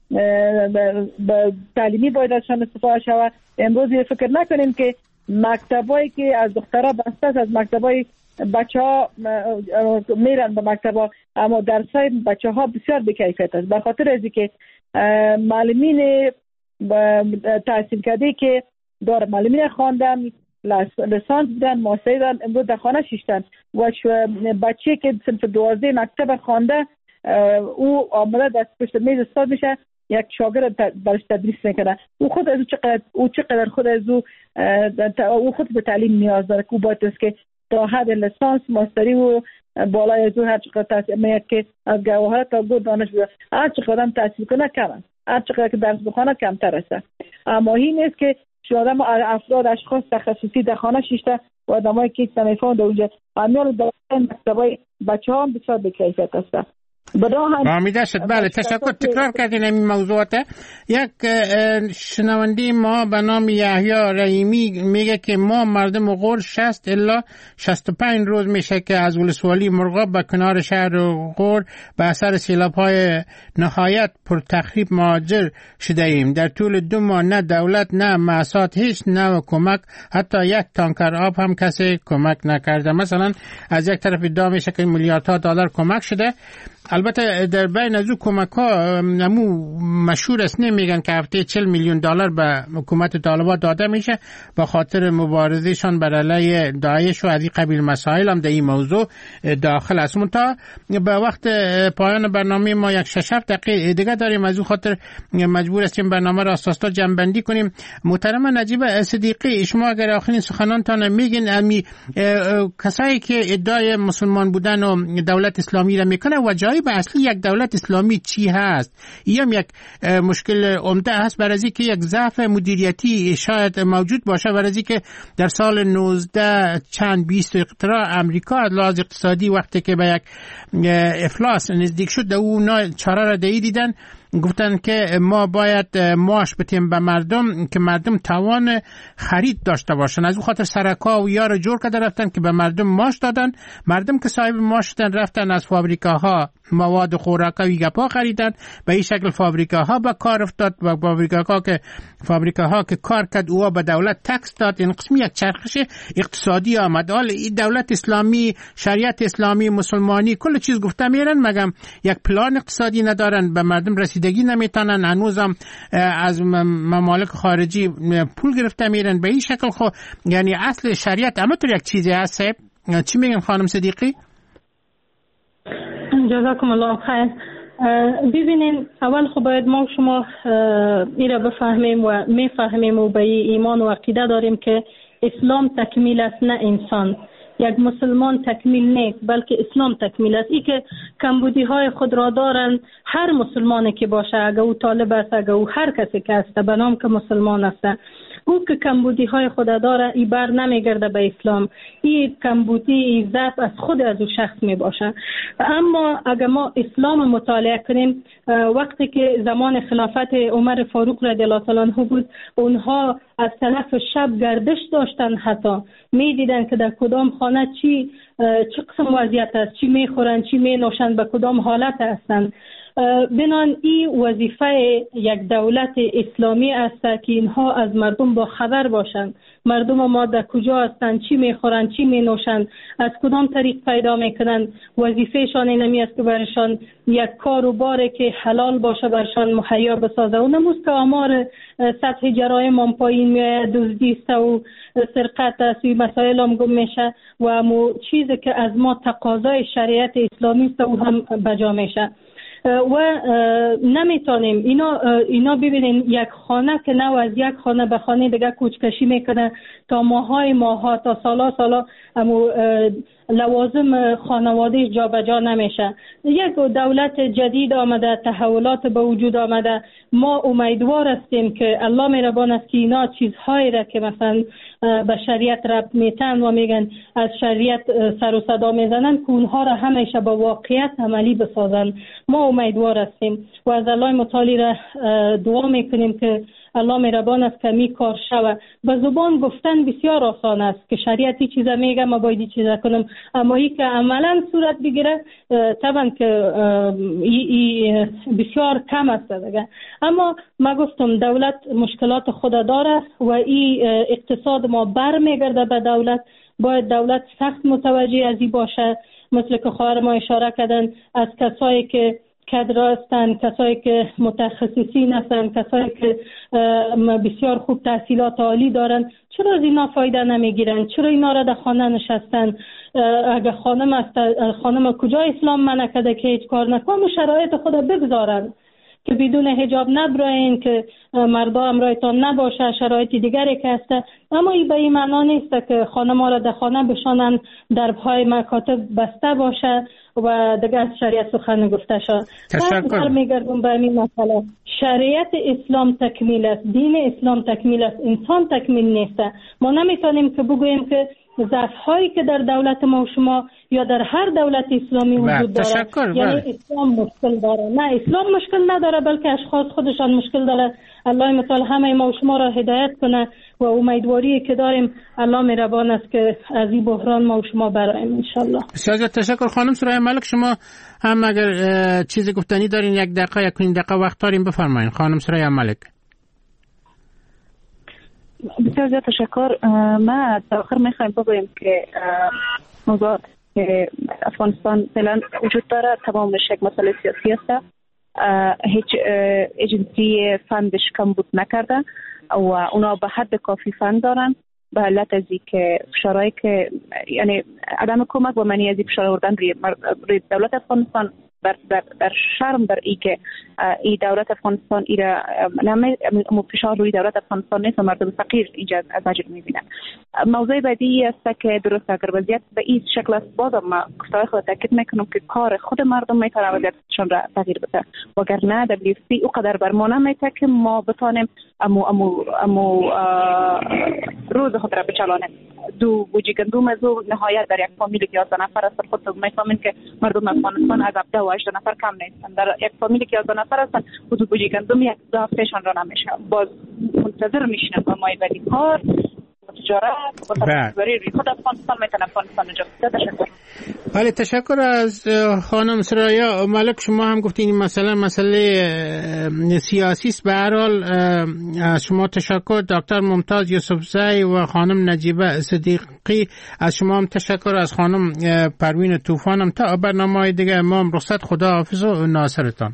تعلیمی باید ازشان استفاده شود. امروز فکر نکنیم که مکتبایی که از دخترها بسته است، از مکتبای بچه ها میرن به مکتبا اما درسای بچه ها بسیار بی‌کیفیت است، به خاطر از اینکه معلمین تحصیل کرده که دار معلمین خواندن، لیسانس بودن، ماستر دارن، امروز در خانه شیشتن و بچه که صنف دوازده مکتب خوانده او آمده دست پشت میز استاد میشه، یک شاگرد برش تدریس میکنه. او خود از او چقدر او چقدر خود از او او خود به تعلیم نیاز داره که باید است که تا حد لیسانس، ماستری و بالای از هر چقدر تاثیر میاد که از گواهر تا بود دانش بیاد هر چقدر تاثیر کنه کم هر چقدر که درس بخونه کمتر است. اما این نیست که شما افراد اشخاص تخصصی در خانه شیشته و آدمایی که نمیفهمند اونجا عمل در مکتبای بچه‌ها هم بسیار به کیفیت است. رامیده شد. بله تشکر. تکرار کردین این موضوعات. یک شنونده ما به نام یحیی رحیمی میگه که ما مردم غور شصت الا شصت و پنج روز میشه که از ولسوالی مرغاب به کنار شهر غور به اثر سیلاب‌های نهایت پر تخریب مهاجر شده ایم. در طول دو ماه نه دولت نه مؤسسات هیچ نوع کمک، حتی یک تانکر آب هم کسی کمک نکرده. مثلا از یک طرف ادعا میشه که میلیاردها دلار کمک شده. البته در بین از او کمک ها نمو مشهور است، نمیگن که هفته چهل میلیون دلار به حکومت طالبان داده میشه به خاطر مبارزهشان بر علیه داعش و از این قبیل مسائل هم در این موضوع داخل است. منتها به وقت پایان برنامه ما یک شش هفت دقیقه دیگه داریم، از او خاطر مجبور هستیم برنامه را اساسا جمع بندی کنیم. محترم نجیب صدیقی، شما اگر آخرین سخنانتان میگین امی کسایی که ادعای مسلمان بودن و دولت اسلامی را میکنه و به اصلی یک دولت اسلامی چی هست؟ این یک مشکل عمده هست برای اینکه یک ضعف مدیریتی شاید موجود باشه، برای اینکه در سال نوزده چند بیست اختراع امریکا از لحاظ اقتصادی وقتی که به یک افلاس نزدیک شد اونا چاره را دهی دیدن، گفتن که ما باید معاش بدیم به مردم که مردم توان خرید داشته باشن. از اون خاطر سرکا و یار جور کرده رفتن که به مردم معاش دادن. مردم که صاحب معاش شدن رفتن از فابریکاها مواد خوراکی گپا خریدن. به این شکل فابریکاها به کار افتاد و فابریکاها که فابریکاها که کار کرد او به دولت تکس داد. این قسمی یک چرخش اقتصادی آمد. حال این دولت اسلامی، شریعت اسلامی، مسلمانی کل چیز گفته میرن مگم یک پلان اقتصادی ندارن، به مردم رسیدگی نمیتونن، هنوزم از ممالک خارجی پول گرفته میرن. به این شکل خو یعنی اصل شریعت اما تو یک چیزی هست. چی میگن خانم صدیقی؟ جزاکم الله خیر. ببینین اول خب باید ما شما این را بفهمیم و میفهمیم و به ایمان و عقیده داریم که اسلام تکمیل است نه انسان. یک مسلمان تکمیل نیست بلکه اسلام تکمیل است. ای که کمبودی های خود را دارن هر مسلمانی که باشه، اگر او طالب است اگر او هر کسی که است به نام که مسلمان است، او که کمبودی های خود داره ای بر نمیگرده به اسلام. این کمبودی ای ضعف از خود از او شخص می باشه. اما اگر ما اسلام مطالعه کنیم، وقتی که زمان خلافت عمر فاروق رضی الله تعالی عنه بود، اونها از طرف شب گردش داشتن، حتی می دیدن که در کدام خانه چی چه قسم وضعیت است، چی می خورن چی می نوشن، به کدام حالت هستند. بنان این وظیفه یک دولت اسلامی است که اینها از مردم با خبر باشند. مردم ما در کجا هستند، چی میخورند چی مینوشند، از کدام طریق پیدا میکنند. وظیفهشان اینمی است که برشان یک کار و باره که حلال باشه برشان مهیا بسازه. اونموست که آمار سطح جرایم هم پایین میاد، دزدی است و سرقت است، مسائل هم گم میشه و امو چیزی که از ما تقاضای شریعت اسلامی است او هم بجا میشه. و نمیتونیم اینا اینا ببینین یک خانه که نو از یک خانه به خانه دیگه کوچکشی میکنه تا ماهای ماها تا سالا سالا امو لوازم خانواده جا به جا نمیشه. یک دولت جدید آمده، تحولات به وجود آمده. ما امیدوار هستیم که الله مهربان است که اینا چیزهایی را که مثلا به شریعت ربط میتن و میگن از شریعت سر و صدا میزنن که اونها را همیشه با واقعیت عملی بسازن. ما امیدوار هستیم و از الله متعالی را دعا میکنیم که الله مهربان است که می کار شود. به زبان گفتن بسیار آسان است که شریعتی چیزا میگه ما باید چیزا کنم، اما ای که عملا صورت بگیره طبعا که ای, ای بسیار کم است دیگه. اما ما گفتم دولت مشکلات خود داره و ای اقتصاد ما بر میگرده به دولت. باید دولت سخت متوجه از این باشه، مثل که خواهر ما اشاره کردن از کسایی که کادر هستند، کسایی که متخصصین هستند، کسایی که بسیار خوب تحصیلات عالی دارن، چرا از اینا فایده نمیگیرن؟ چرا اینا را در خانه نشستن؟ اگر خانم است، خانم کجا اسلام منع کرده که هیچ کار نکنه، شرایط خود بگذارن که بدون حجاب نبراین، که مردا همراهتان نباشه، شرایط دیگری که هست. اما این به این معنا نیست که خانم‌ها را در خانه بشانن، درب‌های مکاتب بسته باشه و دیگه از شریعت سخن گفته شد. تشکر میگردم به این مسئله. شریعت اسلام تکمیل است، دین اسلام تکمیل است، انسان تکمیل نیست. ما نمیتونیم که بگوییم که ضعف‌هایی که در دولت ما و شما یا در هر دولت اسلامی وجود داره یعنی اسلام مشکل داره. نه، اسلام مشکل نداره، بلکه اشخاص خودشان مشکل داره. الله متعال همه ما و شما را هدایت کنه و امیدواری که داریم الله مهربان است که از این بحران ما و شما براییم ان شاء الله. بسیار تشکر خانم سرای ملک. شما هم اگر چیزی گفتنی دارین یک دقیقه یک نیم دقیقه وقت داریم بفرمایید خانم سرای ملک. بسیار زیاد تشکر. ما در آخر میخوایم بگوییم که موضوع که افغانستان فعلا وجود داره تمامش یک مسئله سیاسی است. هیچ ایجنسی فندش کمبود نکرده و اونا به حد کافی فند دارن به علت از که فشارهایی که یعنی عدم کمک و منی از فشار آوردن روی دولت افغانستان در در در شرم در ای که ای دولت افغانستان ایرا نمی فشار روی دولت افغانستان نیست و مردم فقیر اینجا از اجر میبینن. موضوع بعدی است که درست اگر وضعیت به این شکل است بازم ما گفتار خود تاکید میکنم که کار خود مردم میتونه وضعیتشون را تغییر بده وگرنه دبلیو سی او قدر بر ما نمیته که ما بتونیم امو امو امو روز خود را بچلانیم. دو بوجی گندم از نهایت در یک فامیلی که یازده نفر است خود میفهمین که مردم افغانستان از هفده و هشده نفر کم نیستن. در یک فامیلی که یازده نفر هستن و دو بوجی گندم یک دو هفتهشان را نمیشه. باز منتظر میشنن و مای بدی کار تجارت و تصویری روی خود افغانستان میتونه افغانستان نجات بده. تشکر. بله تشکر از خانم سرایا ملک. شما هم گفتین این مسئله مسئله سیاسی است. به هر حال از شما تشکر. دکتر ممتاز یوسفزی و خانم نجیبه صدیقی از شما هم تشکر. از خانم پروین طوفان هم. تا برنامه دیگه ما هم رخصت. خدا حافظ و ناصرتان.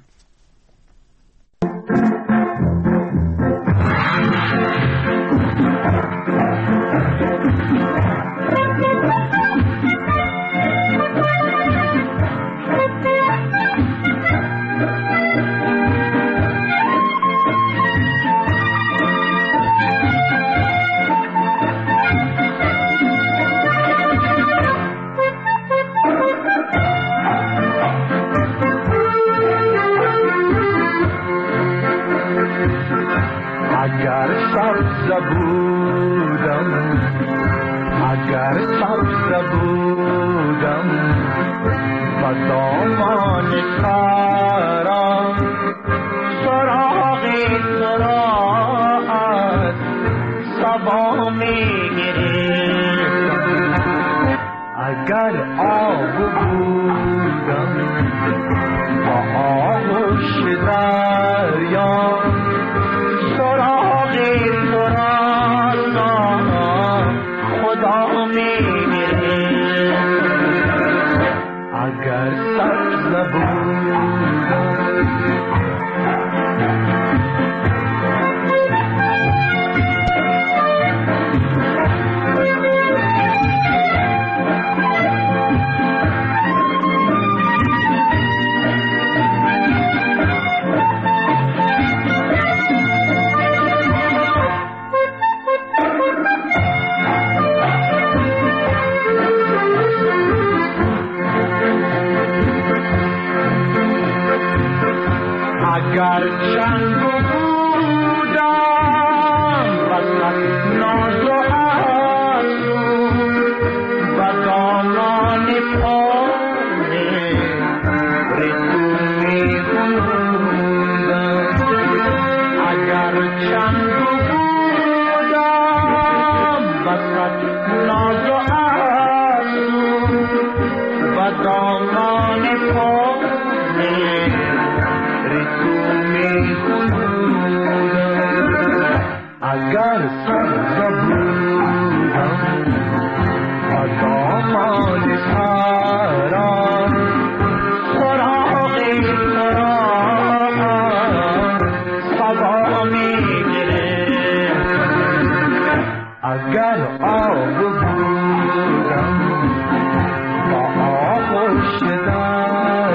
Shida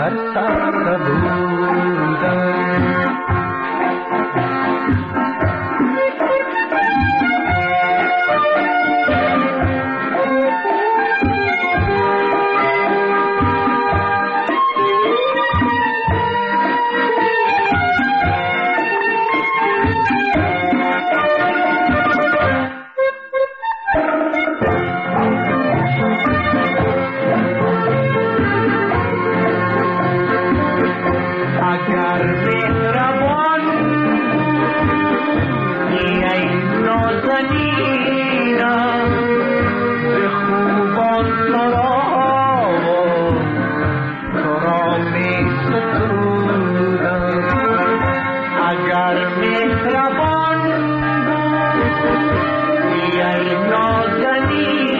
بسته بودم. مهربان بود ای نازنین